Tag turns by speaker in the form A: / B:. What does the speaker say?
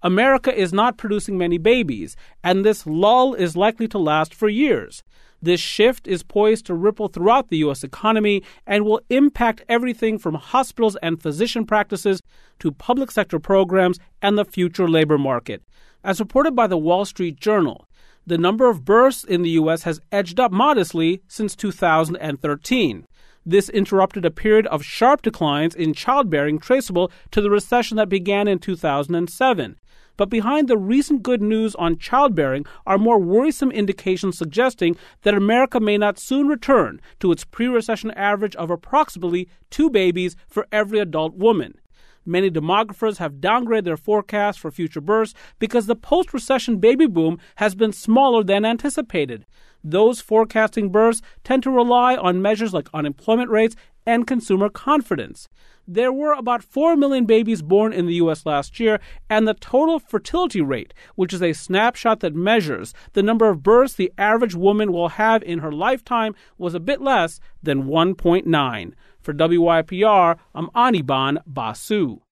A: America is not producing many babies, and this lull is likely to last for years. This shift is poised to ripple throughout the U.S. economy and will impact everything from hospitals and physician practices to public sector programs and the future labor market. As reported by the Wall Street Journal, the number of births in the U.S. has edged up modestly since 2013. This interrupted a period of sharp declines in childbearing traceable to the recession that began in 2007. But behind the recent good news on childbearing are more worrisome indications suggesting that America may not soon return to its pre-recession average of approximately 2 babies for every adult woman. Many demographers have downgraded their forecasts for future births because the post-recession baby boom has been smaller than anticipated. Those forecasting births tend to rely on measures like unemployment rates and consumer confidence. There were about 4 million babies born in the U.S. last year, and the total fertility rate, which is a snapshot that measures the number of births the average woman will have in her lifetime, was a bit less than 1.9. For WYPR, I'm Anirban Basu.